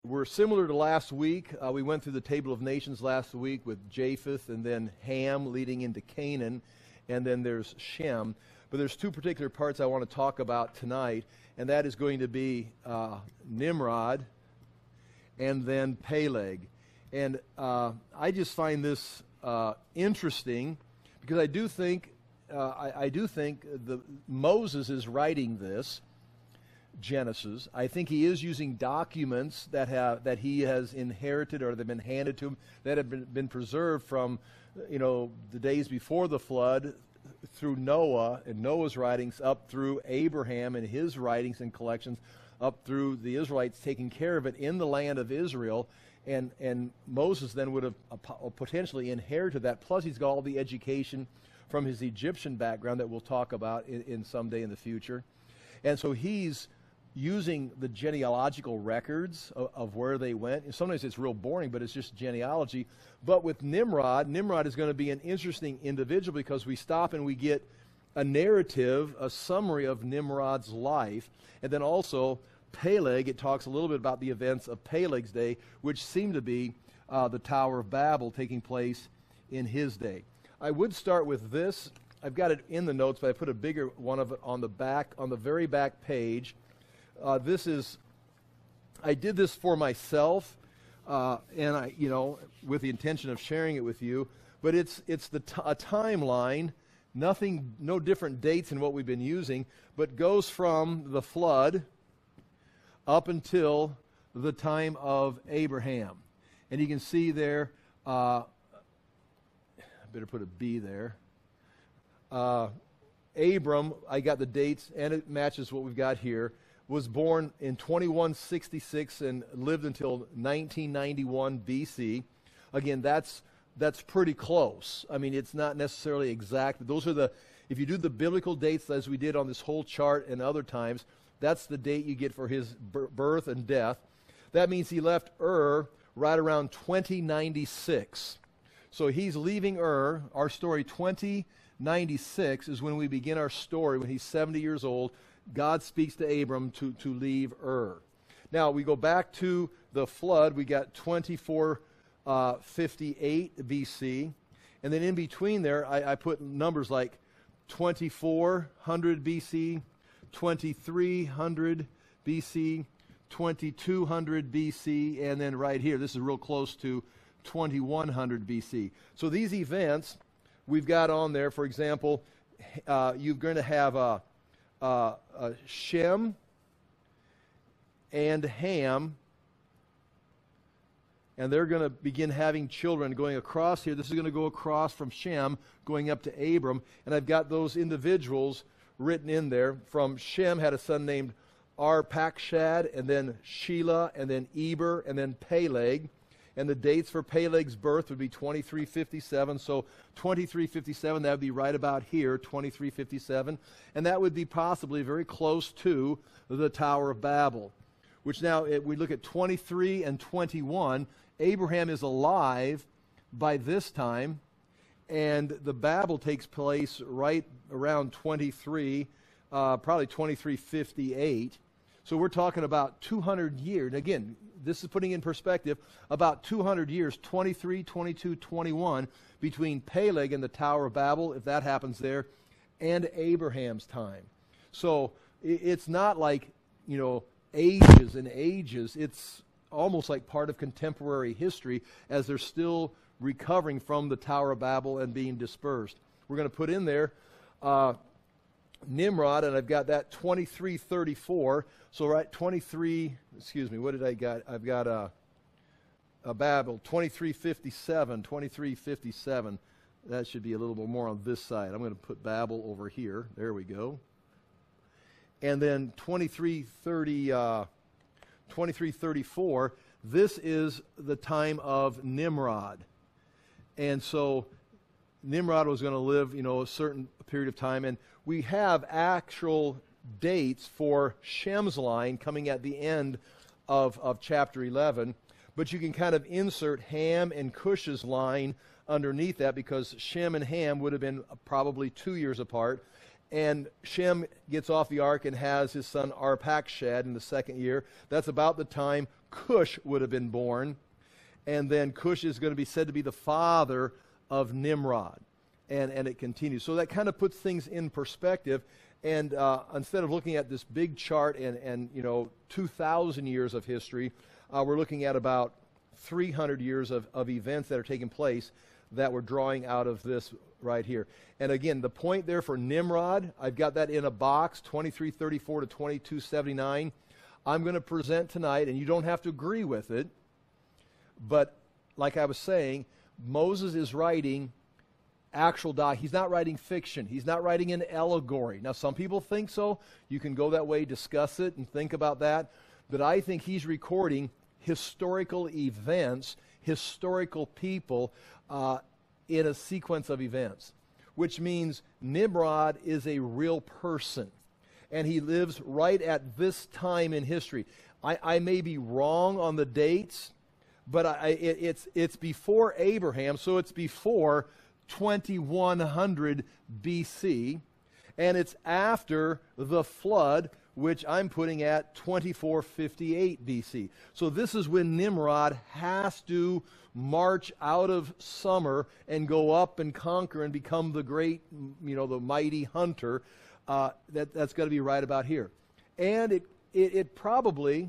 We're similar to last week. We went through the Table of Nations last week with Japheth and then Ham leading into Canaan, and then there's Shem. But there's two particular parts I want to talk about tonight, and that is going to be Nimrod and then Peleg. And I just find this interesting because I do think Moses is writing this Genesis. I think he is using documents that he has inherited or that have been handed to him that have been preserved from the days before the flood through Noah and Noah's writings up through Abraham and his writings and collections up through the Israelites taking care of it in the land of Israel. And Moses then would have potentially inherited that. Plus he's got all the education from his Egyptian background that we'll talk about in someday in the future. And so he's using the genealogical records of where they went. And sometimes it's real boring, but it's just genealogy. But with Nimrod is going to be an interesting individual because we stop and we get a narrative, a summary of Nimrod's life. And then also Peleg, it talks a little bit about the events of Peleg's day, which seem to be the Tower of Babel taking place in his day. I would start with this. I've got it in the notes, but I put a bigger one of it on the back, on the very back page. I did this for myself, and with the intention of sharing it with you. But it's a timeline, no different dates than what we've been using, but goes from the flood up until the time of Abraham, and you can see there. I better put a B there. Abram, I got the dates, and it matches what we've got here, was born in 2166 and lived until 1991 BC. Again, that's pretty close. I mean, it's not necessarily exact, but those are if you do the biblical dates as we did on this whole chart and other times, that's the date you get for his birth and death. That means he left Ur right around 2096. So he's leaving Ur. Our story 2096 is when we begin our story. When he's 70 years old, God speaks to Abram to leave Ur. Now we go back to the flood. We got 2458 BC. And then in between there, I put numbers like 2400 BC, 2300 BC, 2200 BC, and then right here, this is real close to 2100 BC. So these events we've got on there, for example, you're going to have Shem and Ham, and they're going to begin having children going across here. This is going to go across from Shem, going up to Abram, and I've got those individuals written in there. From Shem had a son named Arpachshad, and then Shelah, and then Eber, and then Peleg. And the dates for Peleg's birth would be 2357. So 2357, that would be right about here, 2357. And that would be possibly very close to the Tower of Babel. Which now, we look at 23 and 21. Abraham is alive by this time. And the Babel takes place right around 23, probably 2358. So we're talking about 200 years. And again, this is putting in perspective, about 200 years, 23, 22, 21, between Peleg and the Tower of Babel, if that happens there, and Abraham's time. So it's not like, ages and ages. It's almost like part of contemporary history as they're still recovering from the Tower of Babel and being dispersed. We're going to put in there Nimrod, and I've got that 2334. So right, 23, excuse me, what did I got? I've got a Babel, 2357. That should be a little bit more on this side. I'm going to put Babel over here. There we go. And then 2334, this is the time of Nimrod. And so Nimrod was going to live, a certain period of time, and we have actual dates for Shem's line coming at the end of chapter 11, but you can kind of insert Ham and Cush's line underneath that because Shem and Ham would have been probably 2 years apart, and Shem gets off the ark and has his son Arpachshad in the second year. That's about the time Cush would have been born. And then Cush is going to be said to be the father of Nimrod. And it continues. So that kind of puts things in perspective. And instead of looking at this big chart and 2,000 years of history, we're looking at about 300 years of events that are taking place that we're drawing out of this right here. And again, the point there for Nimrod, I've got that in a box, 2334 to 2279. I'm going to present tonight, and you don't have to agree with it, but like I was saying, Moses is writing he's not writing fiction. He's not writing an allegory. Now, some people think so. You can go that way, discuss it, and think about that. But I think he's recording historical events, historical people in a sequence of events, which means Nimrod is a real person, and he lives right at this time in history. I may be wrong on the dates, but it's before Abraham, so it's before 2100 BC, and it's after the flood, which I'm putting at 2458 BC. So this is when Nimrod has to march out of summer and go up and conquer and become the great, the mighty hunter. That's got to be right about here. And it probably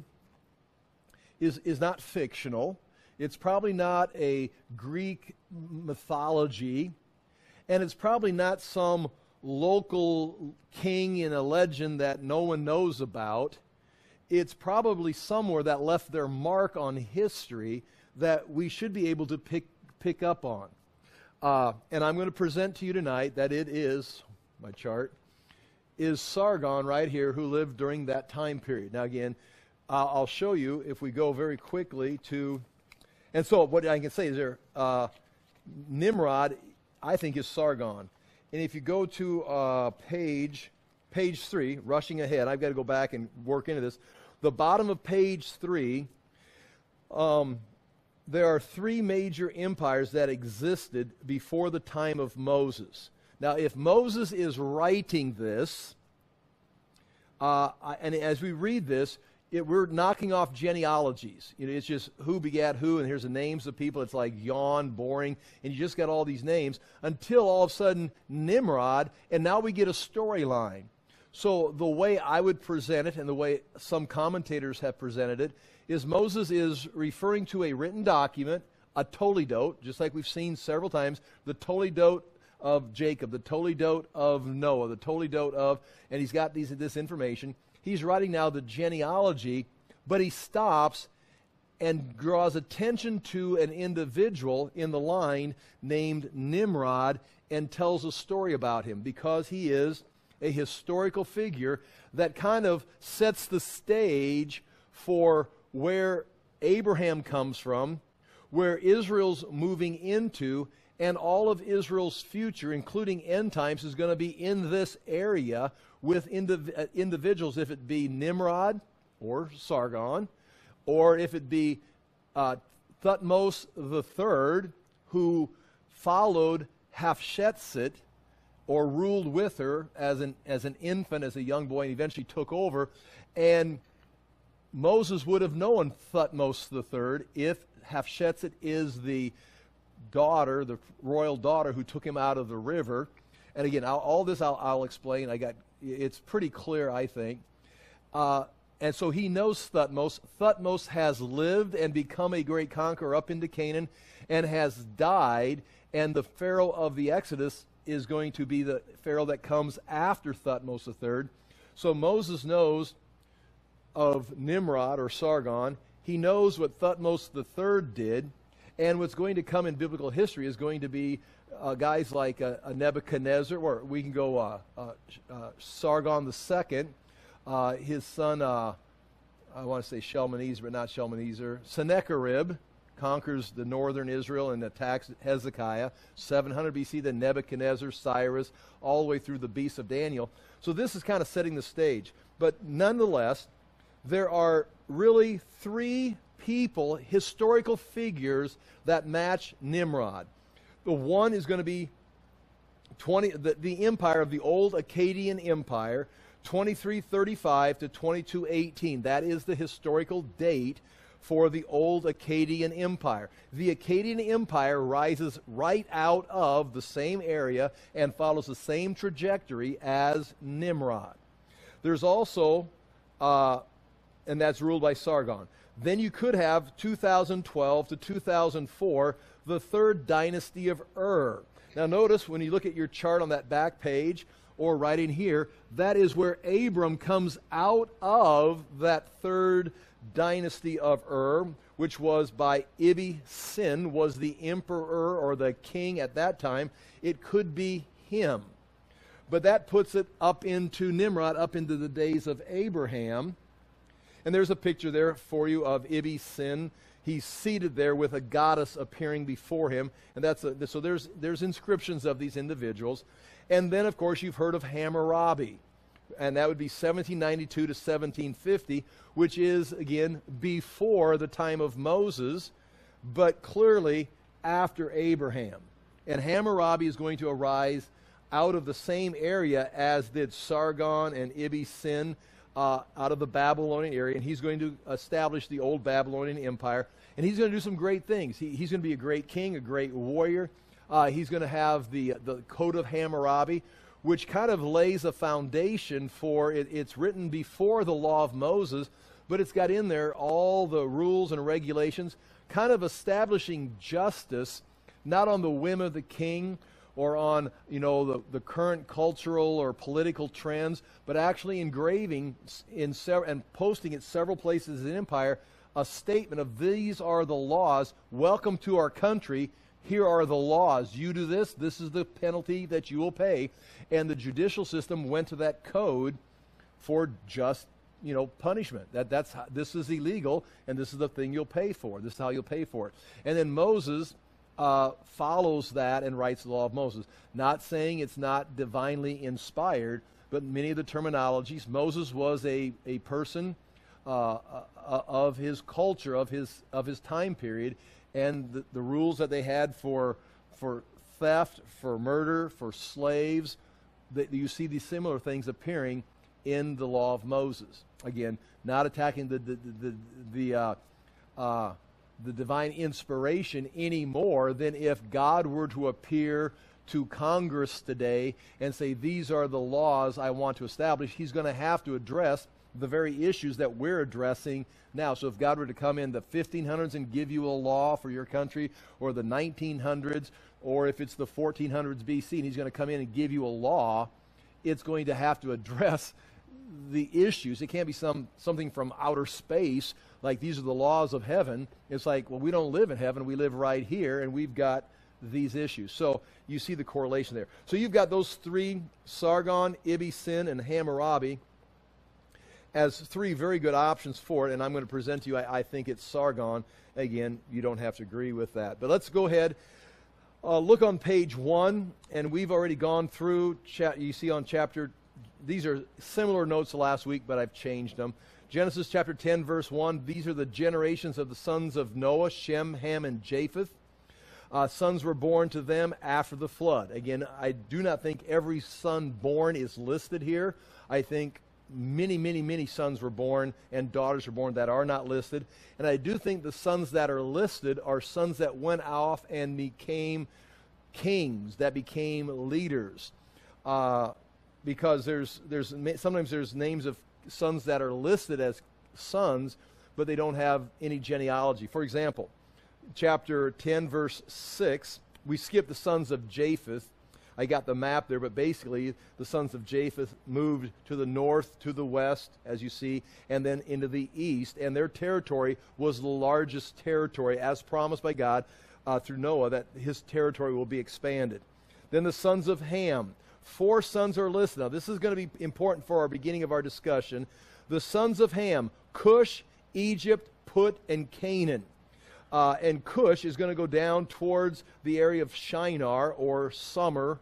is not fictional. It's probably not a Greek mythology, and it's probably not some local king in a legend that no one knows about. It's probably somewhere that left their mark on history that we should be able to pick up on. And I'm going to present to you tonight that it is, my chart, is Sargon right here, who lived during that time period. Now again, I'll show you if we go very quickly to... And so what I can say is there, Nimrod, I think, is Sargon. And if you go to page 3, rushing ahead, I've got to go back and work into this. The bottom of page 3, there are 3 major empires that existed before the time of Moses. Now, if Moses is writing this, and as we read this, we're knocking off genealogies. It's just who begat who, and here's the names of people. It's like yawn, boring, and you just got all these names until all of a sudden Nimrod, and now we get a storyline. So the way I would present it, and the way some commentators have presented it, is Moses is referring to a written document, a Toledot, just like we've seen several times, the Toledot of Jacob, the Toledot of Noah, the Toledot of, and he's got this information. He's writing now the genealogy, but he stops and draws attention to an individual in the line named Nimrod and tells a story about him because he is a historical figure that kind of sets the stage for where Abraham comes from, where Israel's moving into, and all of Israel's future, including end times, is going to be in this area with individuals, if it be Nimrod or Sargon, or if it be Thutmose III, who followed Hatshepsut, or ruled with her as an infant, as a young boy, and eventually took over. And Moses would have known Thutmose III if Hatshepsut is the daughter, the royal daughter who took him out of the river. And again, all this I'll explain. It's pretty clear, I think. And so he knows Thutmose. Thutmose has lived and become a great conqueror up into Canaan and has died. And the Pharaoh of the Exodus is going to be the Pharaoh that comes after Thutmose III. So Moses knows of Nimrod or Sargon. He knows what Thutmose III did. And what's going to come in biblical history is going to be guys like a Nebuchadnezzar, or we can go Sargon II, his son, I want to say Shalmaneser, but not Shalmaneser. Sennacherib conquers the northern Israel and attacks Hezekiah. 700 BC, then Nebuchadnezzar, Cyrus, all the way through the beasts of Daniel. So this is kind of setting the stage. But nonetheless, there are really 3 people, historical figures, that match Nimrod. The one is going to be the empire of the old Akkadian Empire, 2335 to 2218. That is the historical date for the old Akkadian Empire. The Akkadian Empire rises right out of the same area and follows the same trajectory as Nimrod. There's also, and that's ruled by Sargon. Then you could have 2012 to 2004, the third dynasty of Ur. Now notice when you look at your chart on that back page, or right in here, that is where Abram comes out of that third dynasty of Ur, which was by Ibi-Sin, was the emperor or the king at that time. It could be him. But that puts it up into Nimrod, up into the days of Abraham. And there's a picture there for you of Ibi-Sin. He's seated there with a goddess appearing before him. And so there's inscriptions of these individuals. And then, of course, you've heard of Hammurabi. And that would be 1792 to 1750, which is, again, before the time of Moses, but clearly after Abraham. And Hammurabi is going to arise out of the same area as did Sargon and Ibi-Sin, out of the Babylonian area, and he's going to establish the old Babylonian Empire, and he's going to do some great things. He's going to be a great king, a great warrior. He's going to have the Code of Hammurabi, which kind of lays a foundation for it. It's written before the Law of Moses, but it's got in there all the rules and regulations, kind of establishing justice, not on the whim of the king or on, the current cultural or political trends, but actually engraving and posting at several places in the empire a statement of these are the laws. Welcome to our country. Here are the laws. You do this, this is the penalty that you will pay. And the judicial system went to that code for just, punishment. This is illegal, and this is the thing you'll pay for. This is how you'll pay for it. And then Moses follows that and writes the Law of Moses. Not saying it's not divinely inspired, but many of the terminologies. Moses was a person of his culture, of his time period, and the rules that they had for theft, for murder, for slaves, that you see these similar things appearing in the Law of Moses. Again, not attacking the divine inspiration any more than if God were to appear to Congress today and say, these are the laws I want to establish. He's going to have to address the very issues that we're addressing now. So if God were to come in the 1500s and give you a law for your country, or the 1900s, or if it's the 1400s BC and he's going to come in and give you a law, it's going to have to address the issues. It can't be something from outer space, like these are the laws of heaven. It's like, well, we don't live in heaven. We live right here, and we've got these issues. So you see the correlation there. So you've got those three, Sargon, Ibi-Sin, and Hammurabi, as three very good options for it, and I'm going to present to you, I think it's Sargon. Again, you don't have to agree with that. But let's go ahead, look on page 1, and we've already gone through, you see on chapter, these are similar notes to last week, but I've changed them. Genesis chapter 10, verse 1, these are the generations of the sons of Noah, Shem, Ham, and Japheth. Sons were born to them after the flood. Again, I do not think every son born is listed here. I think many, many, many sons were born and daughters were born that are not listed. And I do think the sons that are listed are sons that went off and became kings, that became leaders. Because sometimes there's names of sons that are listed as sons, but they don't have any genealogy. For example, chapter 10, verse 6, we skip the sons of Japheth. I got the map there, but basically the sons of Japheth moved to the north, to the west, as you see, and then into the east. And their territory was the largest territory, as promised by God through Noah, that his territory will be expanded. Then the sons of Ham. 4 sons are listed. Now, this is going to be important for our beginning of our discussion. The sons of Ham, Cush, Egypt, Put, and Canaan. And Cush is going to go down towards the area of Shinar, or Summer.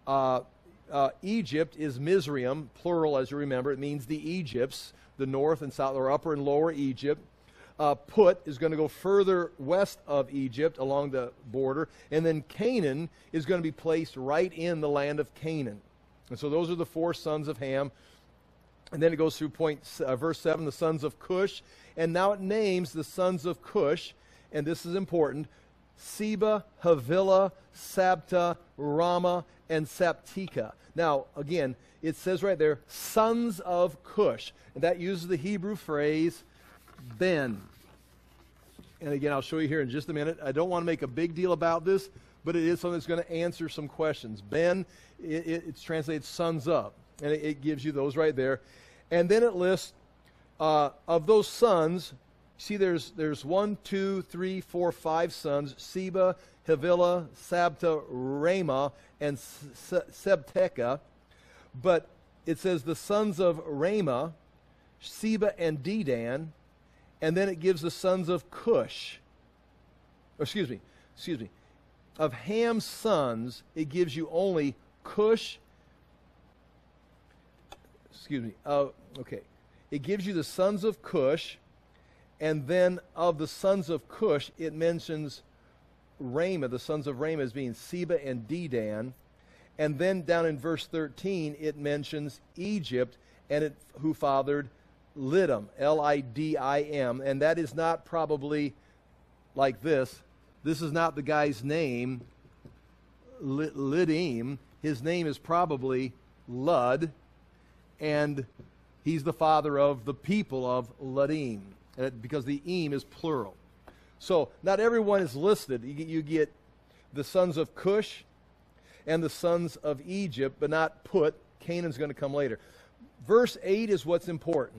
Egypt is Mizraim, plural, as you remember. It means the Egypts, the north and south, or upper and lower Egypt. Put is going to go further west of Egypt along the border. And then Canaan is going to be placed right in the land of Canaan. And so those are the 4 sons of Ham. And then it goes through verse 7, the sons of Cush. And now it names the sons of Cush, and this is important: Seba, Havilah, Sabta, Rama, and Sabteka. Now, again, it says right there, sons of Cush. And that uses the Hebrew phrase, ben. And again, I'll show you here in just a minute. I don't want to make a big deal about this, but it is something that's going to answer some questions. Ben, it's translated sons of. And it gives you those right there. And then it lists, of those sons, see there's 1, 2, 3, 4, 5 sons: Seba, Havilah, Sabta, Rama, and Sabteka. But it says the sons of Rama, Seba and Dedan, and then it gives the sons of Cush. Excuse me. Of Ham's sons, it gives you only Cush. Okay. It gives you the sons of Cush, and then of the sons of Cush, it mentions Rama, the sons of Rama, as being Seba and Dedan. And then down in verse 13, it mentions Egypt, and who fathered Liddim, Lidim. And that is not probably like this. This is not the guy's name, Liddim. His name is probably Lud, and he's the father of the people of Luddim, because the im is plural. So not everyone is listed. You get the sons of Cush and the sons of Egypt, but not put. Canaan's going to come later. Verse 8 is what's important.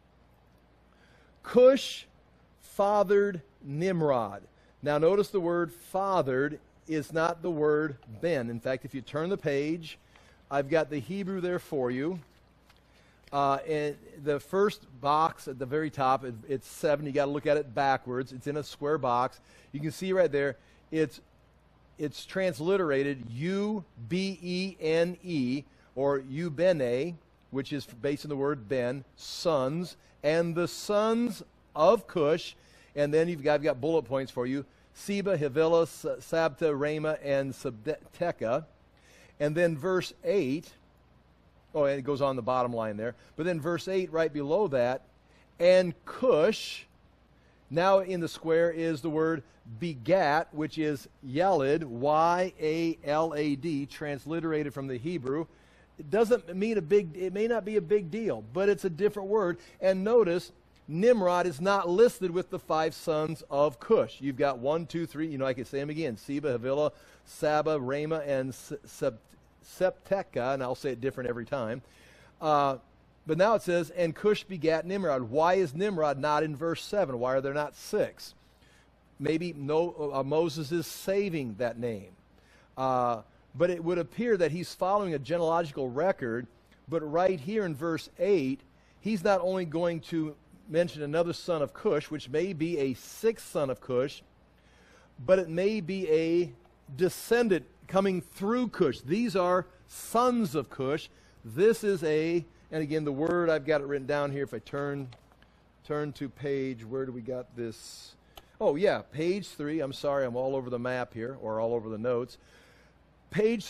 Cush fathered Nimrod. Now notice the word fathered is not the word ben. In fact, if you turn the page, I've got the Hebrew there for you. And the first box at the very top, it's 7. You got to look at it backwards. It's in a square box. You can see right there, it's transliterated U-B-E-N-E, or U-Bene, which is based on the word ben, sons, and the sons of Cush. And then I've got bullet points for you: Seba, Havilah, Sabta, Rama, and Sabteka. And then verse 8, and it goes on the bottom line there. But then verse 8, right below that, and Cush, now in the square is the word begat, which is Yalad, Y-A-L-A-D, transliterated from the Hebrew. It doesn't mean it may not be a big deal, but it's a different word. And notice, Nimrod is not listed with the 5 sons of Cush. You've got 1, 2, 3, I can say them again: Seba, Havilah, Saba, Rama, and Sabteka, and I'll say it different every time. But now it says, and Cush begat Nimrod. Why is Nimrod not in verse 7? Why are there not 6? Maybe Moses is saving that name. But it would appear that he's following a genealogical record, but right here in verse 8, he's not only going to mention another son of Cush, which may be a 6th son of Cush, but it may be a descendant coming through Cush. These are sons of Cush. This is and again, the word, I've got it written down here. If I turn to page, where do we got this? Oh, yeah, page 3. I'm sorry, I'm all over the map here, or all over the notes. Page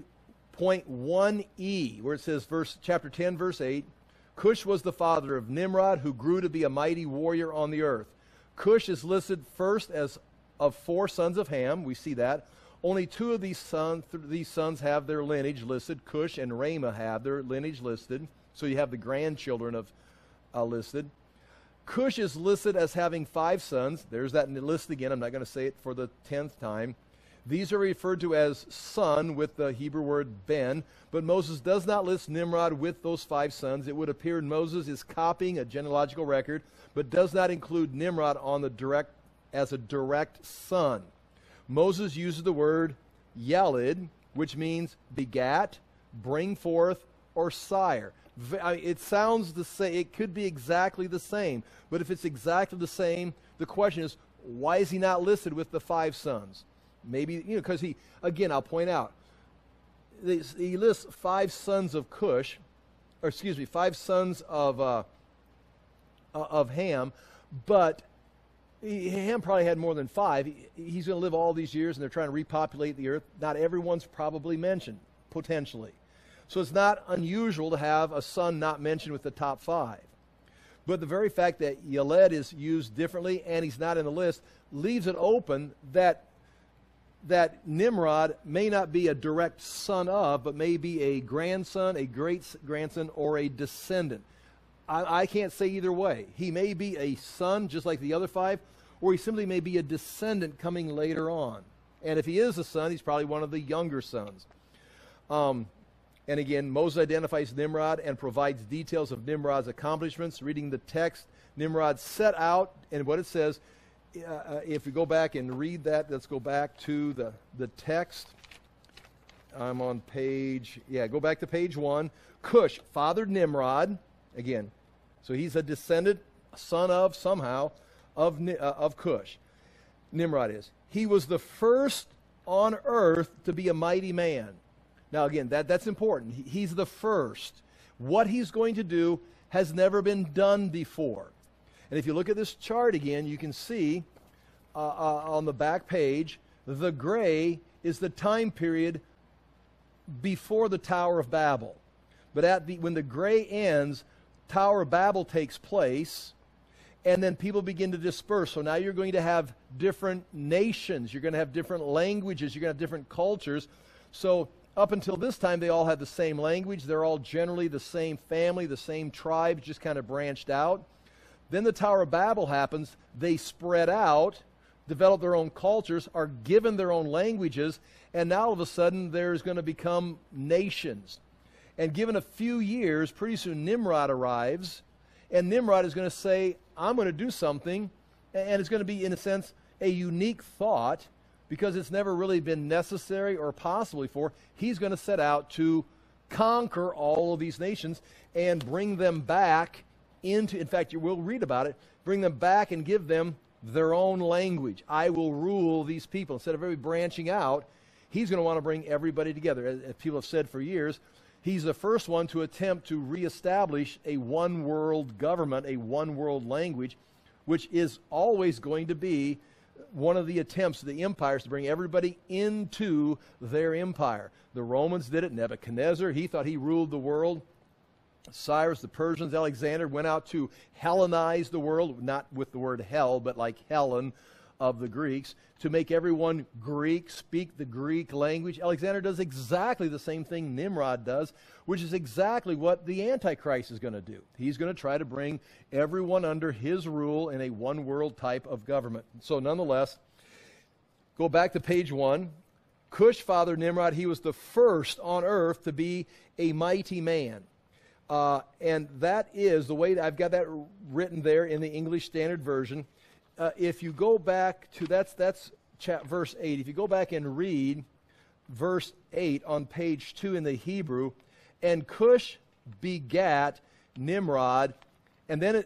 3.1e, where it says chapter 10, verse 8, Cush was the father of Nimrod, who grew to be a mighty warrior on the earth. Cush is listed first as of 4 sons of Ham. We see that. Only 2 of these sons have their lineage listed. Cush and Rama have their lineage listed. So you have the grandchildren of listed. Cush is listed as having 5 sons. There's that list again. I'm not going to say it for the 10th time. These are referred to as son with the Hebrew word ben, but Moses does not list Nimrod with those 5 sons. It would appear Moses is copying a genealogical record, but does not include Nimrod as a direct son. Moses uses the word Yalid, which means begat, bring forth, or sire. It sounds the same. It could be exactly the same, but if it's exactly the same, the question is, why is he not listed with the 5 sons? Maybe, because I'll point out, he lists 5 sons of Cush, 5 sons of Ham, but Ham probably had more than 5. He's going to live all these years, and they're trying to repopulate the earth. Not everyone's probably mentioned, potentially. So it's not unusual to have a son not mentioned with the top 5. But the very fact that Yaled is used differently and he's not in the list leaves it open that Nimrod may not be a direct son of, but may be a grandson, a great-grandson, or a descendant. I can't say either way. He may be a son, just like the other 5, or he simply may be a descendant coming later on. And if he is a son, he's probably one of the younger sons. And again, Moses identifies Nimrod and provides details of Nimrod's accomplishments. Reading the text, Nimrod set out, and what it says, if we go back and read that, let's go back to the text. I'm on page, go back to page 1. Cush fathered Nimrod, again. So he's a descendant, son of, somehow, of Cush. Nimrod is. He was the first on earth to be a mighty man. Now again, that's important. He's the first. What he's going to do has never been done before. And if you look at this chart again, you can see on the back page, the gray is the time period before the Tower of Babel. But when the gray ends, Tower of Babel takes place, and then people begin to disperse. So now you're going to have different nations. You're going to have different languages. You're going to have different cultures. So up until this time, they all had the same language. They're all generally the same family, the same tribe, just kind of branched out. Then the Tower of Babel happens. They spread out, develop their own cultures, are given their own languages, and now all of a sudden there's going to become nations. And given a few years, pretty soon Nimrod arrives, and Nimrod is going to say, I'm going to do something, and it's going to be, in a sense, a unique thought, because it's never really been necessary or possible before. He's going to set out to conquer all of these nations and bring them back into, in fact, you will read about it, bring them back and give them their own language. I will rule these people. Instead of every branching out, he's going to want to bring everybody together. As people have said for years, he's the first one to attempt to reestablish a one-world government, a one-world language, which is always going to be one of the attempts of the empires to bring everybody into their empire. The Romans did it. Nebuchadnezzar, he thought he ruled the world. Cyrus, the Persians, Alexander went out to Hellenize the world, not with the word hell, but like Helen of the Greeks, to make everyone Greek, speak the Greek language. Alexander does exactly the same thing Nimrod does, which is exactly what the Antichrist is going to do. He's going to try to bring everyone under his rule in a one-world type of government. So nonetheless, go back to page 1. Cush fathered Nimrod. He was the first on earth to be a mighty man. And that is the way I've got that written there in the English Standard Version. If you go back to, that's verse 8. If you go back and read verse 8 on page 2 in the Hebrew, and Cush begat Nimrod, and then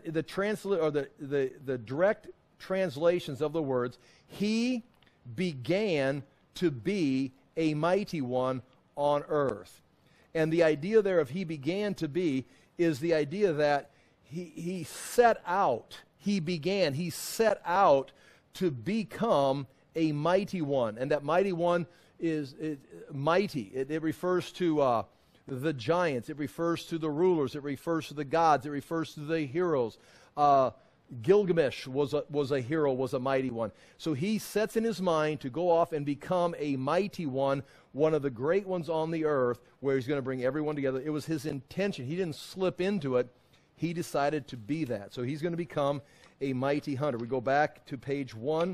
the direct translations of the words, he began to be a mighty one on earth. And the idea there of he began to be is the idea that he set out, he set out to become a mighty one. And that mighty one is mighty. It refers to the giants. It refers to the rulers. It refers to the gods. It refers to the heroes. Gilgamesh was a hero, was a mighty one. So he sets in his mind to go off and become a mighty one of the great ones on the earth, where he's going to bring everyone together. It was his intention. He didn't slip into it. He decided to be that. So he's going to become a mighty hunter. We go back to page 1.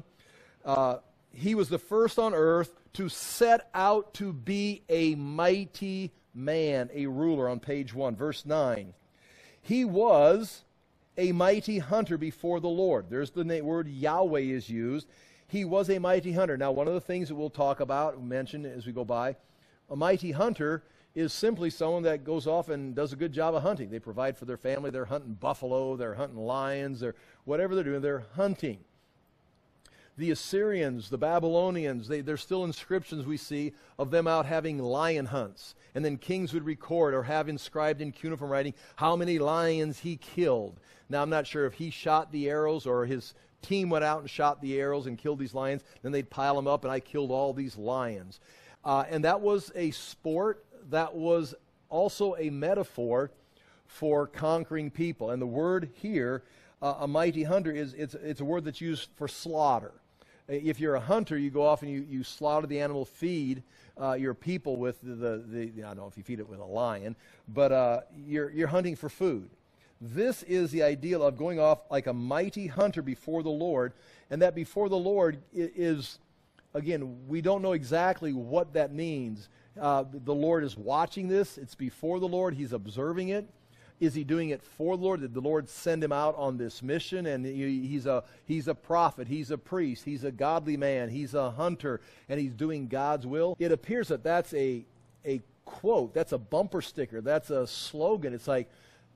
He was the first on earth to set out to be a mighty man, a ruler, on page 1. Verse 9. He was a mighty hunter before the Lord. There's the word Yahweh is used. He was a mighty hunter. Now, one of the things that we'll talk about, mention as we go by, a mighty hunter is simply someone that goes off and does a good job of hunting. They provide for their family. They're hunting buffalo. They're hunting lions. They're whatever they're doing, they're hunting. The Assyrians, the Babylonians, there's still inscriptions we see of them out having lion hunts. And then kings would record or have inscribed in cuneiform writing how many lions he killed. Now, I'm not sure if he shot the arrows or his team went out and shot the arrows and killed these lions. Then they'd pile them up, and I killed all these lions. And that was a sport. That was also a metaphor for conquering people. And the word here, a mighty hunter, it's a word that's used for slaughter. If you're a hunter, you go off and you slaughter the animal, feed your people with the I don't know if you feed it with a lion, but you're hunting for food. This is the ideal of going off like a mighty hunter before the Lord, and that before the Lord is, again, we don't know exactly what that means. The Lord is watching this. It's before the Lord. He's observing it. Is he doing it for the Lord? Did the Lord send him out on this mission? And he's a prophet. He's a priest. He's a godly man. He's a hunter, and he's doing God's will. It appears that that's a quote. That's a bumper sticker. That's a slogan. It's like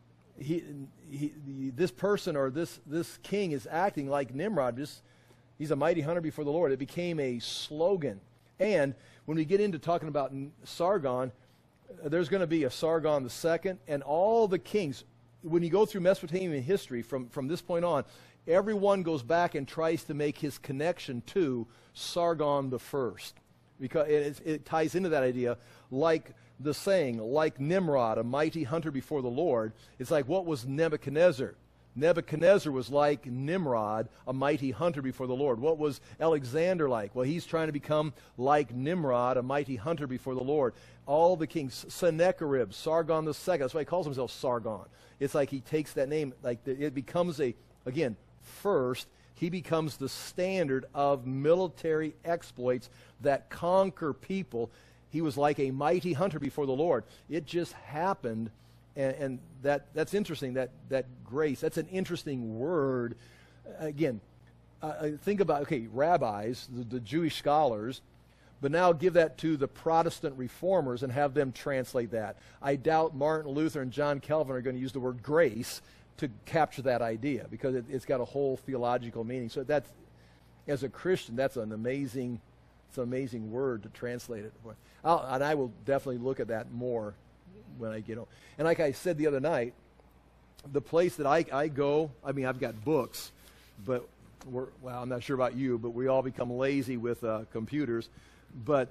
this person or this king is acting like Nimrod. He's a mighty hunter before the Lord. It became a slogan. And when we get into talking about Sargon, there's going to be a Sargon II, and all the kings, when you go through Mesopotamian history from this point on, everyone goes back and tries to make his connection to Sargon I, because it ties into that idea, like the saying, like Nimrod, a mighty hunter before the Lord. It's like, what was Nebuchadnezzar? Nebuchadnezzar was like Nimrod, a mighty hunter before the Lord. What was Alexander like? Well, he's trying to become like Nimrod, a mighty hunter before the Lord. All the kings, Sennacherib, Sargon II, that's why he calls himself Sargon. It's like he takes that name, like it becomes first, he becomes the standard of military exploits that conquer people. He was like a mighty hunter before the Lord. It just happened. And that's interesting, that grace. That's an interesting word. Again, think about, rabbis, the Jewish scholars, but now give that to the Protestant reformers and have them translate that. I doubt Martin Luther and John Calvin are going to use the word grace to capture that idea, because it's got a whole theological meaning. So that's, as a Christian, that's an amazing word to translate it. And I will definitely look at that more when I get home. And like I said the other night, the place that I go, I mean, I've got books, but I'm not sure about you, but we all become lazy with computers. But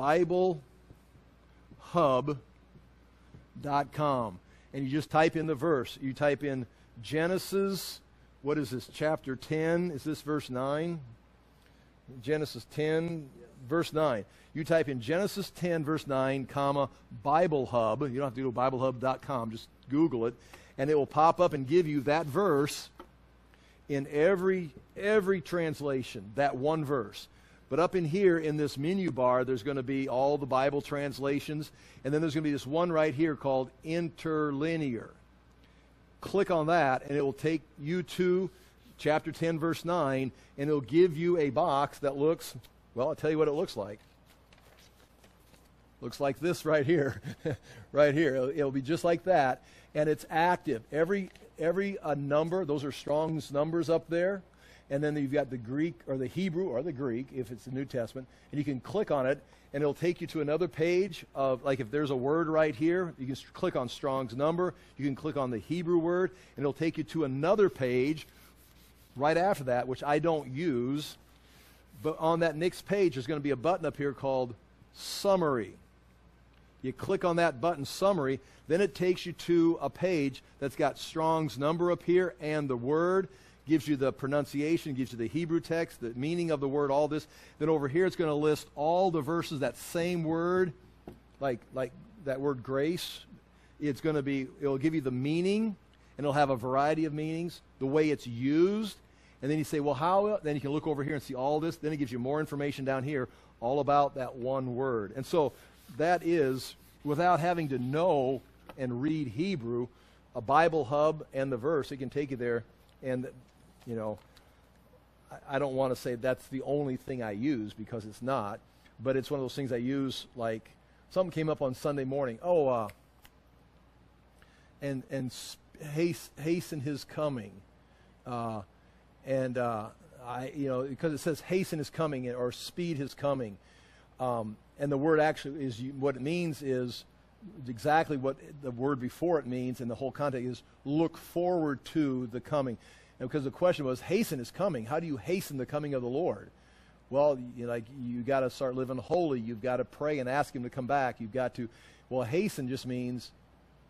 BibleHub.com, and you just type in the verse. You type in Genesis, what is this, chapter 10? Is this verse 9? Genesis 10, verse 9. You type in Genesis 10, verse 9, comma, Bible Hub. You don't have to go to BibleHub.com. Just Google it, and it will pop up and give you that verse in every translation, that one verse. But up in here in this menu bar, there's going to be all the Bible translations, and then there's going to be this one right here called Interlinear. Click on that, and it will take you to chapter 10, verse 9, and it'll give you a box that looks, well, I'll tell you what it looks like. Looks like this right here. Right here. It'll be just like that, and it's active. Every number, those are Strong's numbers up there, and then you've got the Greek or the Hebrew or the Greek if it's the New Testament, and you can click on it, and it'll take you to another page of, like if there's a word right here, you can click on Strong's number, you can click on the Hebrew word, and it'll take you to another page right after that, which I don't use, but on that next page there's going to be a button up here called Summary. You click on that button, Summary, then it takes you to a page that's got Strong's number up here and the word, gives you the pronunciation, gives you the Hebrew text, the meaning of the word, all this. Then over here it's going to list all the verses, that same word, like that word grace. It'll give you the meaning, and it'll have a variety of meanings, the way it's used. And then you say, well, how? Then you can look over here and see all this. Then it gives you more information down here all about that one word. And so that is, without having to know and read Hebrew, a Bible Hub and the verse, it can take you there. And, you know, I don't want to say that's the only thing I use, because it's not, but it's one of those things I use, like something came up on Sunday morning. And hasten his coming. Because it says hasten his coming or speed his coming. And the word actually is, what it means is exactly what the word before it means, and the whole context is look forward to the coming. And because the question was, hasten is coming. How do you hasten the coming of the Lord? Well, you got to start living holy. You've got to pray and ask him to come back. You've got to, hasten just means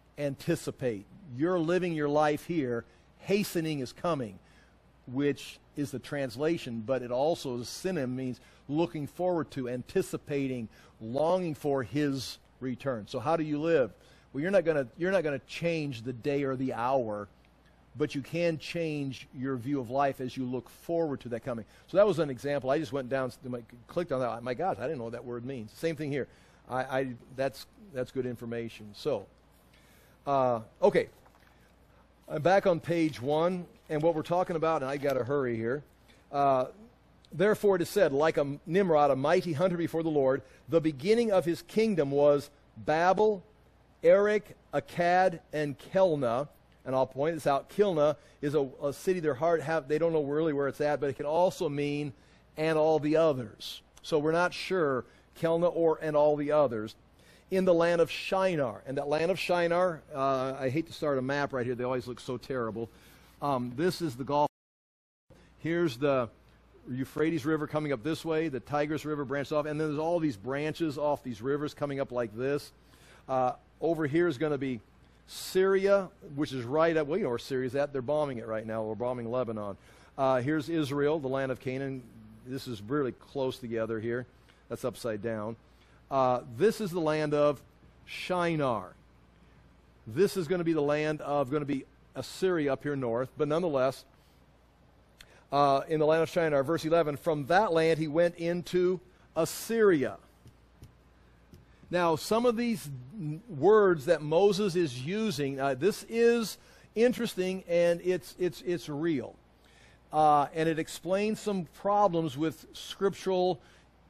anticipate. You're living your life here. Hastening is coming, which is the translation, but it also is synonym, means looking forward to, anticipating, longing for his return. So how do you live? Well, you're not going to change the day or the hour, but you can change your view of life as you look forward to that coming. So that was an example. I just went down, clicked on that. My gosh, I didn't know what that word means. Same thing here. That's good information. So, okay. I'm back on page 1, and what we're talking about, and I got to hurry here. Therefore it is said, like a Nimrod, a mighty hunter before the Lord, the beginning of his kingdom was Babel, Erech, Akkad, and Kelna. And I'll point this out. Kilna is a city they don't know really where it's at, but it can also mean and all the others. So we're not sure Kelna or and all the others. In the land of Shinar. And that land of Shinar, I hate to start a map right here. They always look so terrible. This is the Gulf. Here's the Euphrates River coming up this way. The Tigris River branches off. And then there's all these branches off these rivers coming up like this. Over here is going to be Syria, which is right up. Well, you know where Syria's at. They're bombing it right now. We're bombing Lebanon. Here's Israel, the land of Canaan. This is really close together here. That's upside down. This is the land of Shinar. This is going to be the land of, going to be Assyria up here north, but nonetheless, in the land of Shinar, verse 11, from that land he went into Assyria. Now, some of these words that Moses is using, this is interesting and it's real. And it explains some problems with scriptural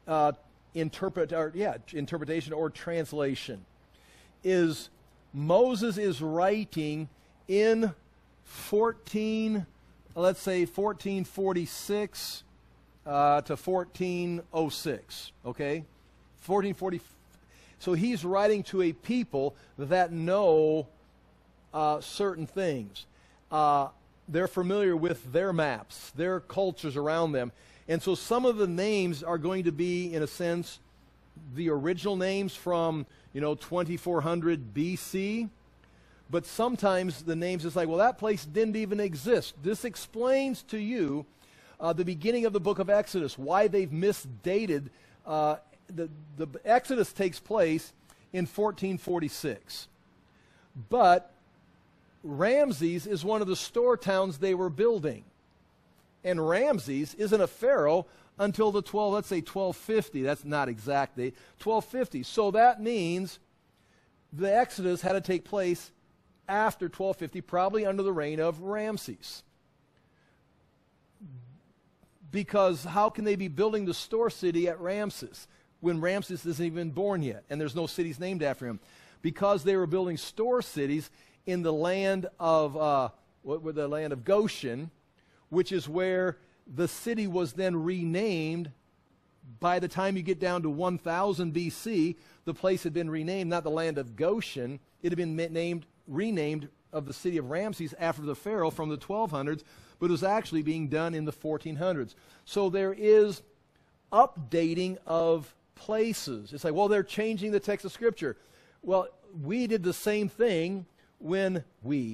interpretation or translation. Moses is writing in 1446 to 1406, okay? 1440. So he's writing to a people that know certain things. They're familiar with their maps, their cultures around them. And so some of the names are going to be, in a sense, the original names from, 2400 BC. But sometimes the names, it's like, well, that place didn't even exist. This explains to you the beginning of the book of Exodus, why they've misdated. The Exodus takes place in 1446. But Ramses is one of the store towns they were building. And Ramses isn't a pharaoh until let's say 1250. That's not exact date. 1250. So that means the Exodus had to take place after 1250, probably under the reign of Ramses. Because how can they be building the store city at Ramses when Ramses isn't even born yet and there's no cities named after him? Because they were building store cities in the land of the land of Goshen, which is where the city was then renamed. By the time you get down to 1000 BC, the place had been renamed, not the land of Goshen. It had been renamed of the city of Ramses after the pharaoh from the 1200s, but it was actually being done in the 1400s. So there is updating of places. It's like, well, they're changing the text of Scripture. Well, we did the same thing when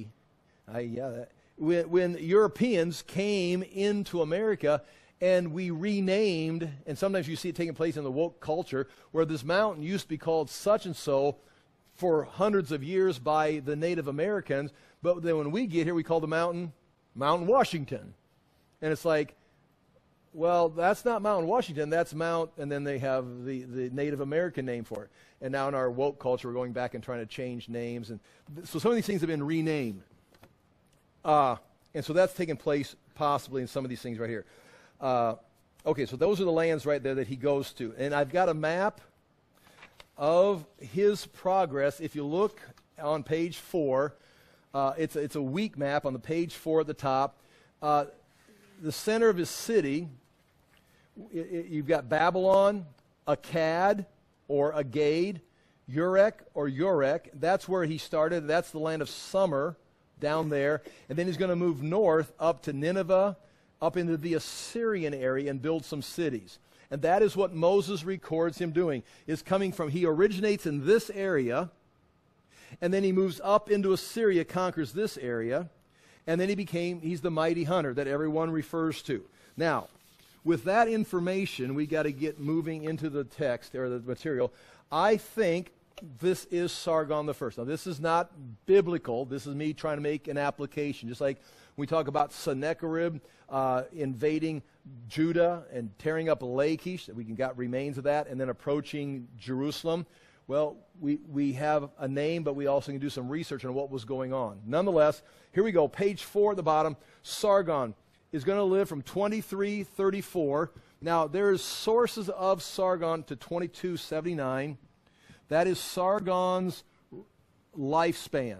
Europeans came into America and we renamed, and sometimes you see it taking place in the woke culture, where this mountain used to be called such and so for hundreds of years by the Native Americans, but then when we get here, we call the mountain Mount Washington. And it's like, well, that's not Mount Washington, that's Mount, and then they have the Native American name for it. And now in our woke culture, we're going back and trying to change names. And so some of these things have been renamed. And so that's taken place possibly in some of these things right here. Okay, so those are the lands right there that he goes to. And I've got a map of his progress. If you look on page 4, it's a week map on the page 4 at the top. The center of his city, you've got Babylon, Akkad or Agade, Urek or Urek. That's where he started. That's the land of summer down there. And then he's going to move north up to Nineveh, up into the Assyrian area and build some cities. And that is what Moses records him doing, is coming from, he originates in this area, And then he moves up into Assyria, conquers this area. And then he's the mighty hunter that everyone refers to. Now, with that information, we got to get moving into the text or the material. I think this is Sargon the First. Now, this is not biblical. This is me trying to make an application. Just like we talk about Sennacherib invading Judah and tearing up Lachish, we got remains of that, and then approaching Jerusalem. Well, we have a name, but we also can do some research on what was going on. Nonetheless, here we go. Page 4 at the bottom. Sargon is going to live from 2334. Now, there's sources of Sargon to 2279. That is Sargon's lifespan.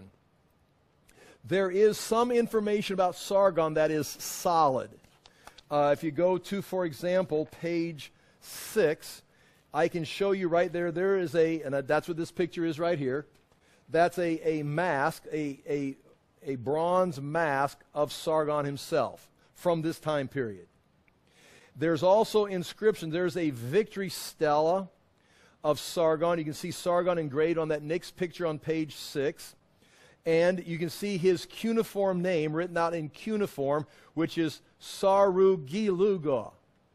There is some information about Sargon that is solid. If you go to, for example, page 6, I can show you right there. There is and that's what this picture is right here. That's a mask, a bronze mask of Sargon himself from this time period. There's also inscription. There's a victory stela of Sargon. You can see Sargon engraved on that next picture on page 6. And you can see his cuneiform name written out in cuneiform, which is Sarugiluga.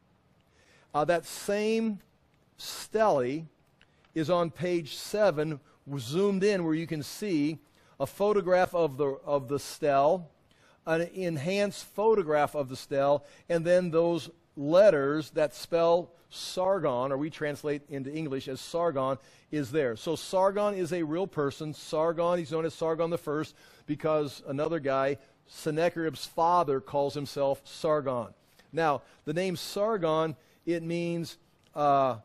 That same stele is on page 7, zoomed in, where you can see a photograph of the stele, an enhanced photograph of the stele, and then those letters that spell Sargon, or we translate into English as Sargon, is there. So Sargon is a real person. Sargon, he's known as Sargon the First because another guy, Sennacherib's father, calls himself Sargon. Now, the name Sargon, it means, let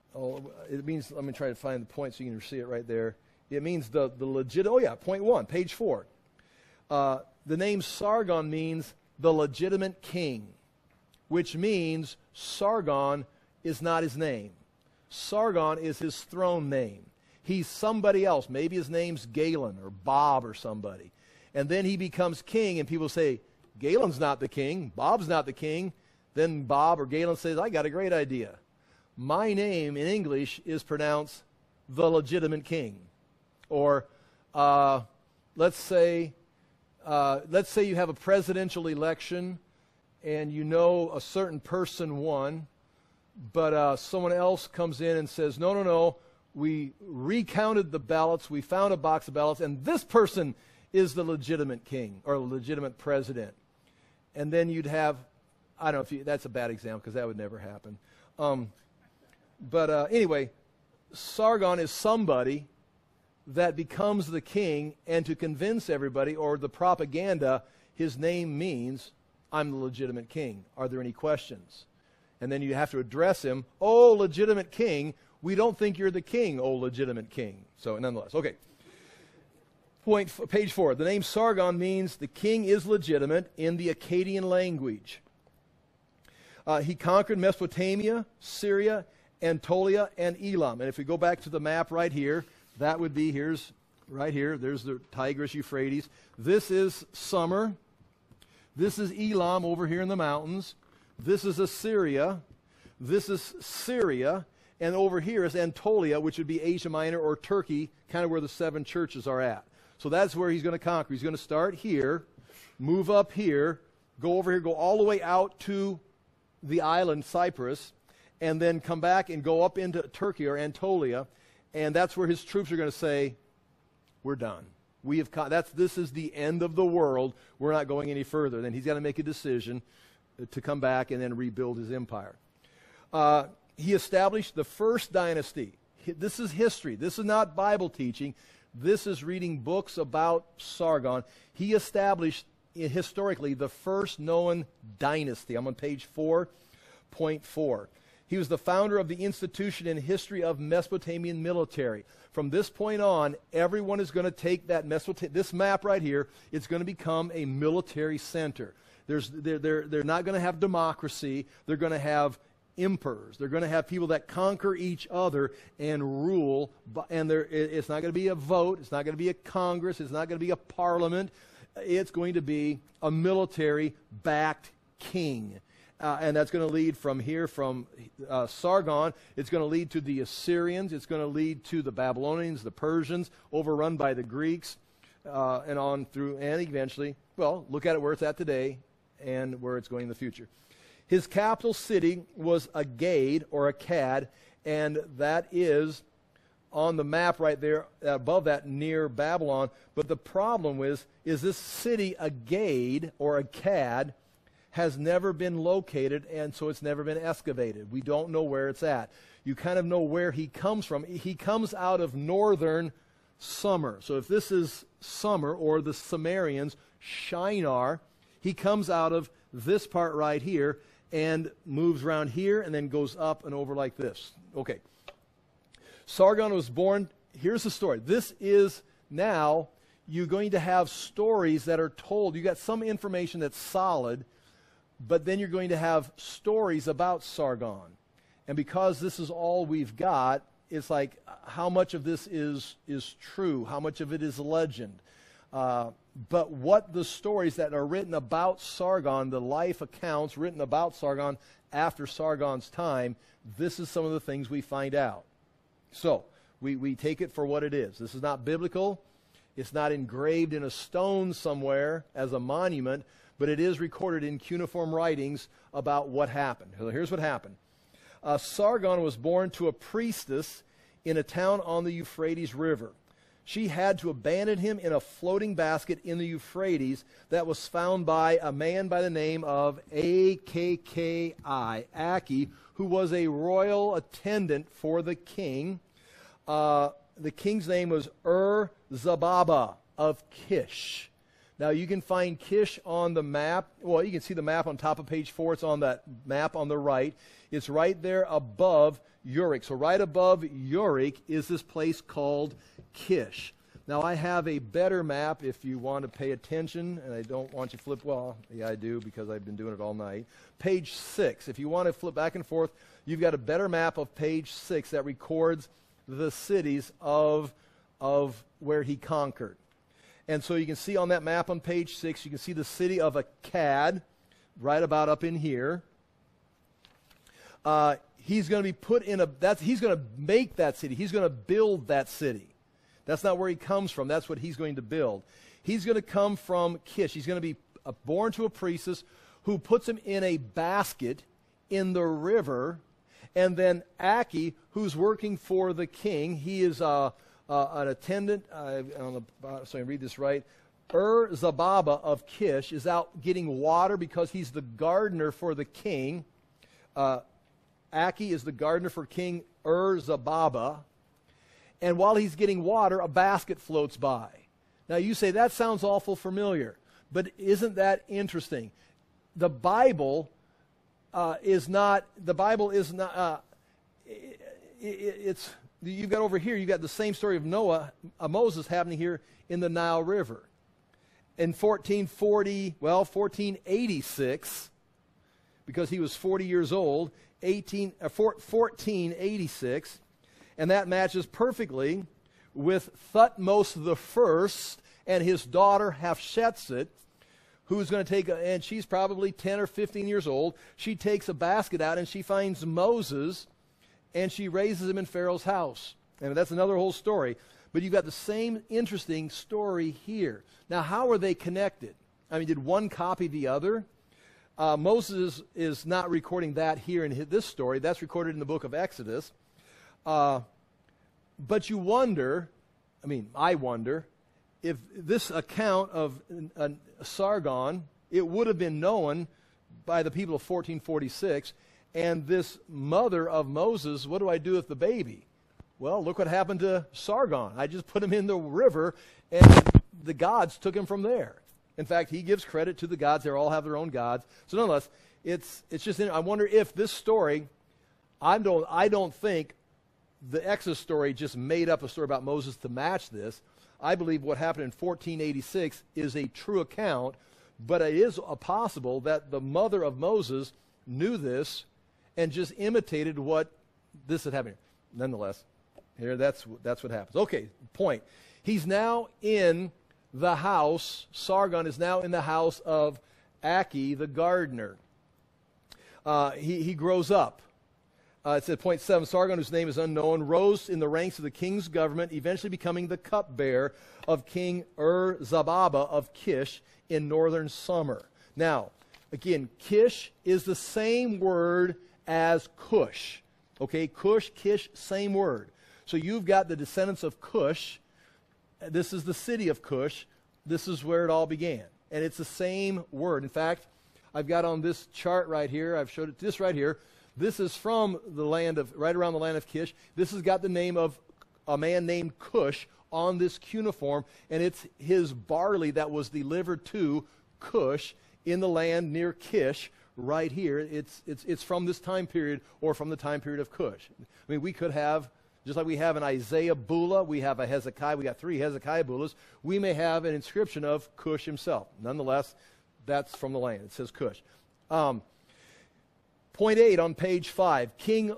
me try to find the point so you can see it right there. It means the legit, point 1, page 4. The name Sargon means the legitimate king, which means Sargon is not his name. Sargon is his throne name. He's somebody else. Maybe his name's Galen or Bob or somebody. And then he becomes king, and people say, Galen's not the king, Bob's not the king. Then Bob or Galen says, I got a great idea. My name in English is pronounced the legitimate king. Or let's say you have a presidential election and you know a certain person won, but someone else comes in and says, no, we recounted the ballots, we found a box of ballots, and this person is the legitimate king or legitimate president. And then you'd have, I don't know if that's a bad example because that would never happen. Anyway, Sargon is somebody that becomes the king, and to convince everybody, or the propaganda, his name means, I'm the legitimate king. Are there any questions? And then you have to address him, oh, legitimate king, we don't think you're the king, oh, legitimate king. So nonetheless, okay. Page 4, the name Sargon means the king is legitimate in the Akkadian language. He conquered Mesopotamia, Syria, Anatolia, and Elam. And if we go back to the map right here, that would be, right here, there's the Tigris, Euphrates. This is Sumer. This is Elam over here in the mountains. This is Assyria. This is Syria. And over here is Anatolia, which would be Asia Minor or Turkey, kind of where the 7 churches are at. So that's where he's going to conquer. He's going to start here, move up here, go over here, go all the way out to the island, Cyprus, and then come back and go up into Turkey or Anatolia. And that's where his troops are going to say, we're done. This is the end of the world. We're not going any further. Then he's got to make a decision to come back and then rebuild his empire. He established the first dynasty. This is history. This is not Bible teaching. This is reading books about Sargon. He established historically the first known dynasty. I'm on page 4.4. He was the founder of the institution and history of Mesopotamian military. From this point on, everyone is going to take this map right here. It's going to become a military center. They're not going to have democracy. They're going to have emperors. They're going to have people that conquer each other and rule. And it's not going to be a vote. It's not going to be a Congress. It's not going to be a parliament. It's going to be a military-backed king. and that's going to lead from here, from Sargon. It's going to lead to the Assyrians. It's going to lead to the Babylonians, the Persians, overrun by the Greeks, and on through, and eventually, well, look at it where it's at today and where it's going in the future. His capital city was Agade, or Akkad, and that is on the map right there, above that, near Babylon. But the problem is this city, Agade, or Akkad, has never been located, and so it's never been excavated. We don't know where it's at. You kind of know where he comes from. He comes out of northern Sumer. So if this is Sumer, or the Sumerians, Shinar, he comes out of this part right here and moves around here and then goes up and over like this. Okay. Sargon was born. Here's the story. This is now, you're going to have stories that are told. You got some information that's solid, but then you're going to have stories about Sargon. And because this is all we've got, it's like, how much of this is true? How much of it is legend? But what the stories that are written about Sargon, the life accounts written about Sargon after Sargon's time, this is some of the things we find out. So, we take it for what it is. This is not biblical. It's not engraved in a stone somewhere as a monument, but it is recorded in cuneiform writings about what happened. So here's what happened. Sargon was born to a priestess in a town on the Euphrates River. She had to abandon him in a floating basket in the Euphrates that was found by a man by the name of Akki, who was a royal attendant for the king. The king's name was Zababa of Kish. Now you can find Kish on the map. Well, you can see the map on top of page 4. It's on that map on the right. It's right there above Uruk. So right above Uruk is this place called Kish. Now I have a better map if you want to pay attention, and I don't want you to flip. Well, yeah, I do, because I've been doing it all night. Page 6. If you want to flip back and forth, you've got a better map of page 6 that records the cities of where he conquered. And so you can see on that map on page 6, you can see the city of Akkad right about up in here. He's going to be put in he's going to make that city. He's going to build that city. That's not where he comes from. That's what he's going to build. He's going to come from Kish. He's going to be born to a priestess who puts him in a basket in the river. And then Akki, who's working for the king, he is an attendant. So I read this right. Zababa of Kish is out getting water because he's the gardener for the king. Akki is the gardener for King Zababa. And while he's getting water, a basket floats by. Now you say, that sounds awful familiar. But isn't that interesting? The Bible is not, it's, you've got over here, you've got the same story of Moses happening here in the Nile River. In 1486, because he was 40 years old, 1486, and that matches perfectly with Thutmose I and his daughter Hatshepsut, who's going to take, and she's probably 10 or 15 years old. She takes a basket out and she finds Moses, and she raises him in Pharaoh's house. And that's another whole story. But you've got the same interesting story here. Now, how are they connected? I mean, did one copy the other? Moses is not recording that here in this story. That's recorded in the book of Exodus. But you wonder, I wonder, if this account of Sargon, it would have been known by the people of 1446, and this mother of Moses, what do I do with the baby? Well, look what happened to Sargon. I just put him in the river, and the gods took him from there. In fact, he gives credit to the gods. They all have their own gods. So nonetheless, it's just, I wonder if this story, I don't think the Exodus story just made up a story about Moses to match this. I believe what happened in 1486 is a true account, but it is possible that the mother of Moses knew this and just imitated what this had happened. Nonetheless, here that's what happens. Okay, point. He's now in the house. Sargon is now in the house of Akki the gardener. he grows up. It said, point 7, Sargon, whose name is unknown, rose in the ranks of the king's government, eventually becoming the cupbearer of King Zababa of Kish in northern Sumer. Now, again, Kish is the same word as Cush. Okay, Cush, Kish, same word. So you've got the descendants of Cush. This is the city of Cush. This is where it all began. And it's the same word. In fact, I've got on this chart right here, I've showed it this right here. This is from the land of, right around the land of Kish. This has got the name of a man named Cush on this cuneiform, and it's his barley that was delivered to Cush in the land near Kish right here. It's from this time period or from the time period of Cush. I mean, we could have, just like we have an Isaiah Bula, we have a Hezekiah, we got 3 Hezekiah Bulas, we may have an inscription of Cush himself. Nonetheless, that's from the land. It says Cush. Point 8 on page 5, King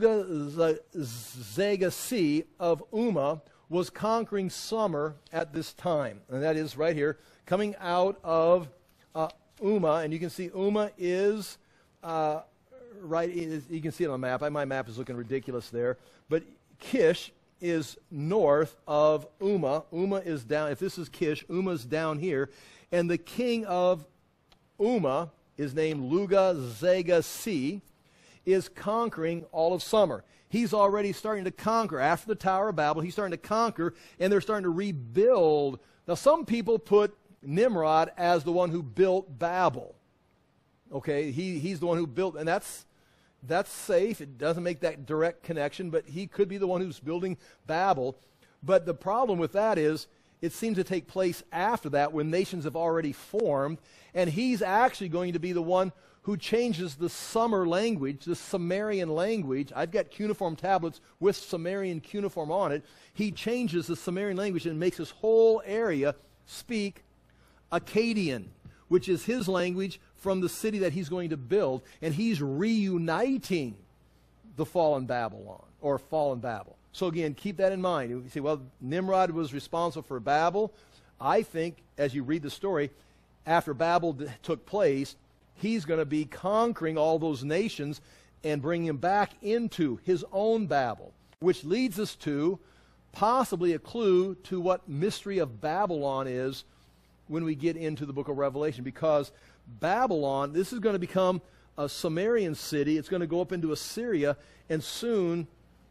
Lugazagasi of Umma was conquering Sumer at this time. And that is right here, coming out of Umma. And you can see Umma is right, you can see it on the map. My map is looking ridiculous there. But Kish is north of Umma. Umma is down, if this is Kish, Umma's down here. And the king of Umma is named Lugazagasi, is conquering all of Sumer. He's already starting to conquer. After the Tower of Babel, he's starting to conquer, and they're starting to rebuild. Now, some people put Nimrod as the one who built Babel. Okay, he's the one who built, and that's safe. It doesn't make that direct connection, but he could be the one who's building Babel. But the problem with that is, it seems to take place after that when nations have already formed, and he's actually going to be the one who changes the Sumer language, the Sumerian language. I've got cuneiform tablets with Sumerian cuneiform on it. He changes the Sumerian language and makes this whole area speak Akkadian, which is his language from the city that he's going to build, and he's reuniting the fallen Babylon, or fallen Babel. So again, keep that in mind. You say, well, Nimrod was responsible for Babel. I think, as you read the story, after Babel took place, he's going to be conquering all those nations and bringing them back into his own Babel, which leads us to possibly a clue to what Mystery of Babylon is when we get into the book of Revelation, because Babylon, this is going to become a Sumerian city. It's going to go up into Assyria, and soon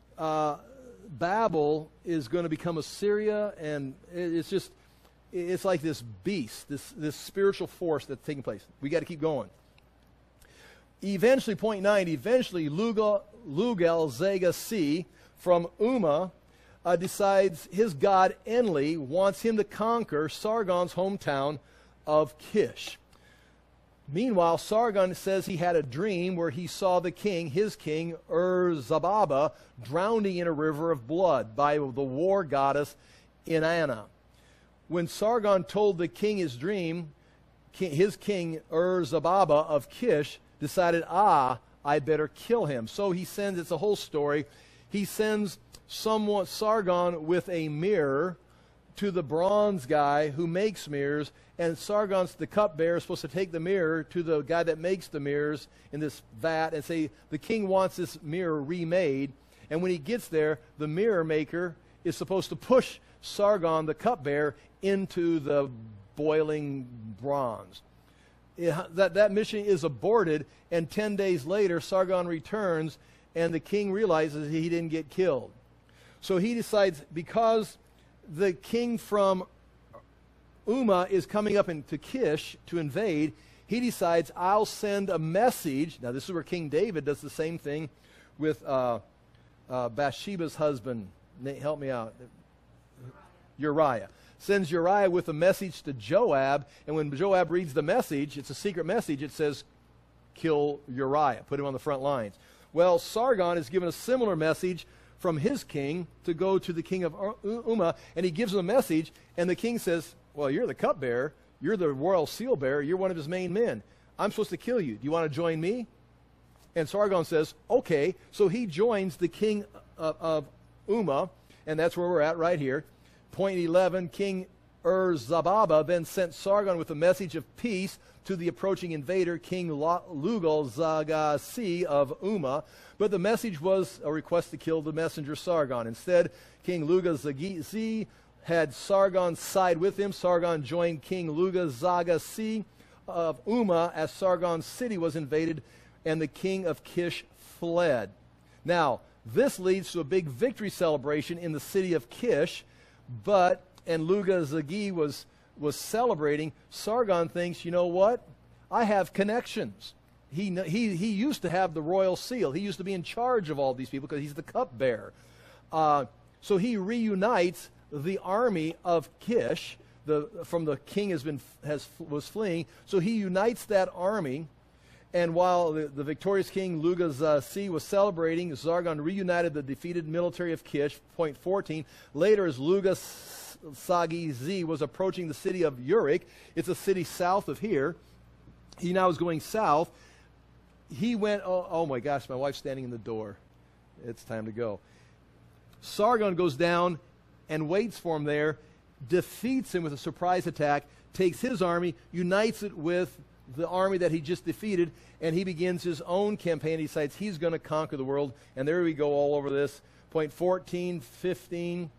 Babel is going to become Assyria, and it's like this beast, this spiritual force that's taking place. We got to keep going. Eventually, point 9, eventually Lugal-Zagasi from Umma decides his god Enlil wants him to conquer Sargon's hometown of Kish. Meanwhile, Sargon says he had a dream where he saw the king, his king, Zababa, drowning in a river of blood by the war goddess Inanna. When Sargon told the king his dream, his king, Zababa of Kish, decided, I better kill him. So he sends, it's a whole story, he sends Sargon with a mirror to the bronze guy who makes mirrors, and Sargon's, the cupbearer, is supposed to take the mirror to the guy that makes the mirrors in this vat and say, the king wants this mirror remade. And when he gets there, the mirror maker is supposed to push Sargon, the cupbearer, into the boiling bronze. That mission is aborted, and 10 days later, Sargon returns, and the king realizes he didn't get killed. So he decides, because the king from Umma is coming up into Kish to invade, he decides, I'll send a message. Now, this is where King David does the same thing with Bathsheba's husband. Help me out. Uriah. Sends Uriah with a message to Joab, and when Joab reads the message, it's a secret message, it says, kill Uriah, put him on the front lines. Well, Sargon is given a similar message from his king to go to the king of Umma, and he gives him a message, and the king says, well, you're the cupbearer, you're the royal seal bearer, you're one of his main men. I'm supposed to kill you. Do you want to join me? And Sargon says, okay. So he joins the king of Umma, and that's where we're at right here. Point 11, King Zababa then sent Sargon with a message of peace to the approaching invader, King Lugal-Zaga-Si of Umma, but the message was a request to kill the messenger Sargon. Instead, King Lugal-Zaga-Si had Sargon side with him. Sargon joined King Lugal-Zaga-Si of Umma as Sargon's city was invaded and the king of Kish fled. Now, this leads to a big victory celebration in the city of Kish, and Lugal-Zaga was celebrating. Sargon thinks, you know what? I have connections. He used to have the royal seal. He used to be in charge of all these people because he's the cupbearer. So he reunites the army of Kish from the king was fleeing. So he unites that army. And while the victorious king Lugal-Zaga-Si was celebrating, Sargon reunited the defeated military of Kish. Point 14. Later, as Lugal-Zaga-Si was approaching the city of Uruk, it's a city south of here. He now is going south. He went, oh my gosh, my wife's standing in the door. It's time to go. Sargon goes down and waits for him there, defeats him with a surprise attack, takes his army, unites it with the army that he just defeated, and he begins his own campaign. He decides he's going to conquer the world, and there we go all over this. Point 14, 15,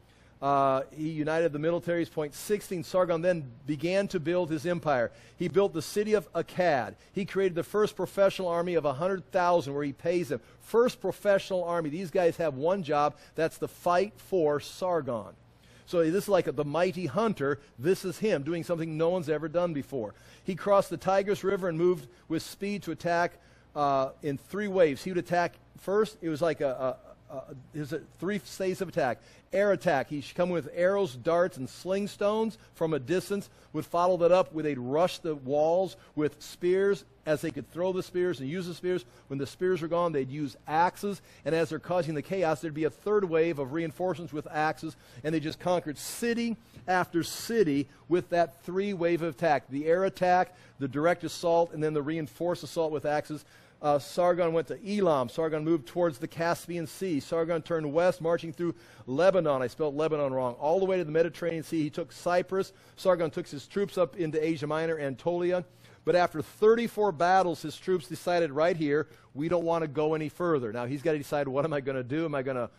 he united the militaries. Point 16, Sargon then began to build his empire. He built the city of Akkad. He created the first professional army of 100,000 where he pays them. First professional army. These guys have one job. That's the fight for Sargon. So this is like the mighty hunter. This is him doing something no one's ever done before. He crossed the Tigris River and moved with speed to attack in 3 waves. He would attack first. It was like there's 3 stages of attack. Air attack. He'd come with arrows, darts, and sling stones from a distance. Would follow that up with they'd rush the walls with spears as they could throw the spears and use the spears. When the spears were gone, they'd use axes. And as they're causing the chaos, there'd be a 3rd wave of reinforcements with axes. And they just conquered city after city with that 3 wave of attack. The air attack, the direct assault, and then the reinforced assault with axes. Sargon went to Elam. Sargon moved towards the Caspian Sea. Sargon turned west, marching through Lebanon. I spelled Lebanon wrong. All the way to the Mediterranean Sea. He took Cyprus. Sargon took his troops up into Asia Minor, Anatolia. But after 34 battles, his troops decided right here, we don't want to go any further. Now, he's got to decide, what am I going to do? Am I going to,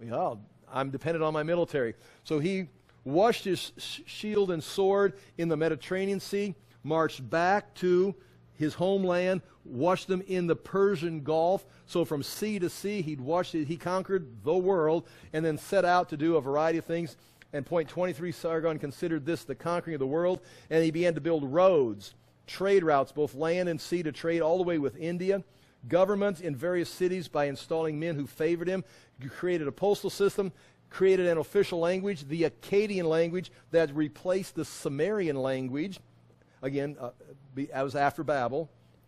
I'm dependent on my military. So he washed his shield and sword in the Mediterranean Sea, marched back to his homeland, washed them in the Persian Gulf. So from sea to sea, he conquered the world, and then set out to do a variety of things. And point 23, Sargon considered this the conquering of the world, and he began to build roads, trade routes, both land and sea, to trade all the way with India. Governments in various cities by installing men who favored him. He created a postal system, created an official language, the Akkadian language that replaced the Sumerian language. Again, that was after Babel.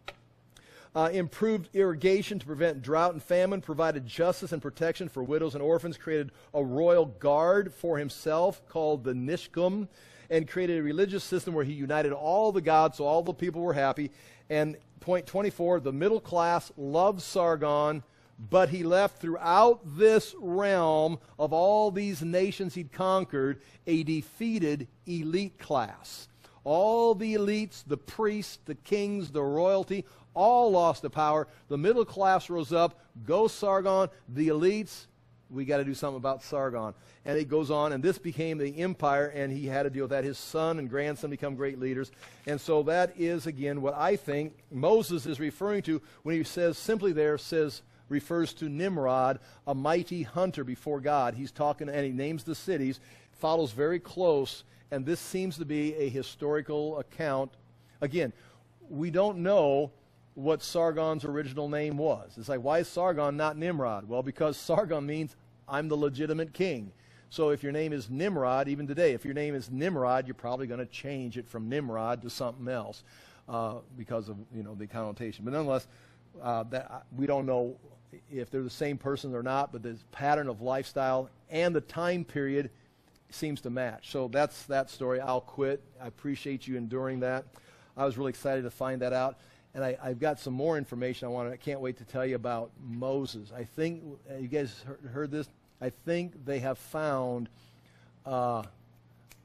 Improved irrigation to prevent drought and famine, provided justice and protection for widows and orphans, created a royal guard for himself called the Nishkum, and created a religious system where he united all the gods so all the people were happy. And point 24, the middle class loved Sargon, but he left throughout this realm of all these nations he'd conquered a defeated elite class. All the elites, the priests, the kings, the royalty, all lost the power. The middle class rose up. Go Sargon. The elites, we got to do something about Sargon. And it goes on, and this became the empire, and he had to deal with that. His son and grandson become great leaders. And so that is, again, what I think Moses is referring to when he says, simply there, refers to Nimrod, a mighty hunter before God. He's talking, and he names the cities, follows very close. And this seems to be a historical account. Again, we don't know what Sargon's original name was. It's like, why is Sargon not Nimrod? Well, because Sargon means I'm the legitimate king. So if your name is Nimrod, even today, if your name is Nimrod, you're probably going to change it from Nimrod to something else because of the connotation. But nonetheless, we don't know if they're the same person or not, but the pattern of lifestyle and the time period seems to match. So that's that story. I'll quit. I appreciate you enduring that. I was really excited to find that out. And I've got some more information I can't wait to tell you about Moses. I think, you guys heard this? I think they have found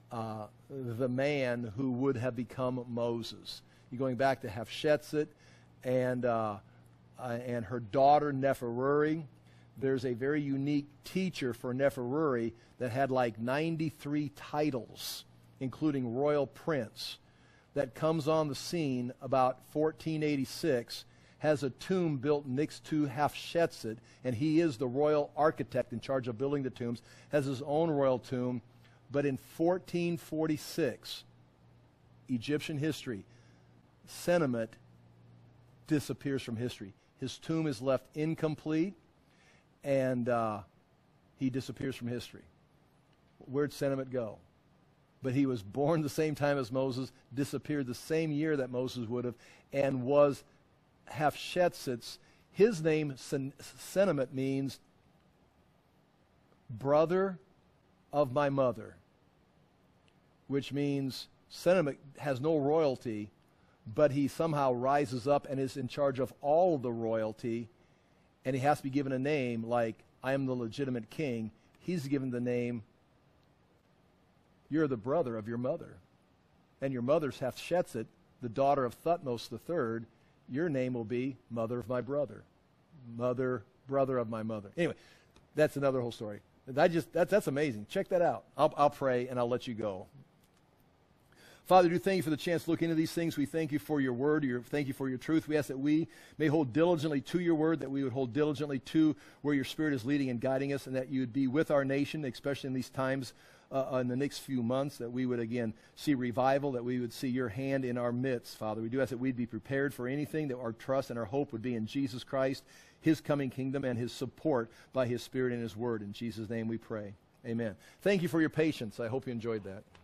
the man who would have become Moses. You're going back to Hafshetzet and her daughter Neferuri. There's a very unique teacher for Neferuri that had like 93 titles, including royal prince, that comes on the scene about 1486, has a tomb built next to Hafshetzet, and he is the royal architect in charge of building the tombs, has his own royal tomb. But in 1446, Egyptian history, Sennamet disappears from history. His tomb is left incomplete, and he disappears from history. Where'd Sennamet go? But he was born the same time as Moses, disappeared the same year that Moses would have, and was Hafshetzet's. His name, Sennamet, means brother of my mother, which means Sennamet has no royalty, but he somehow rises up and is in charge of all the royalty, and he has to be given a name like, I am the legitimate king. He's given the name, you're the brother of your mother. And your mother's Hafshetzet, the daughter of Thutmose III. Your name will be mother of my brother. Brother of my mother. Anyway, that's another whole story. That's amazing. Check that out. I'll pray and I'll let you go. Father, do thank you for the chance to look into these things. We thank you for your word. Thank you for your truth. We ask that we may hold diligently to your word, that we would hold diligently to where your Spirit is leading and guiding us, and that you would be with our nation, especially in these times in the next few months, that we would again see revival, that we would see your hand in our midst, Father. We do ask that we'd be prepared for anything, that our trust and our hope would be in Jesus Christ, his coming kingdom, and his support by his Spirit and his word. In Jesus' name we pray. Amen. Thank you for your patience. I hope you enjoyed that.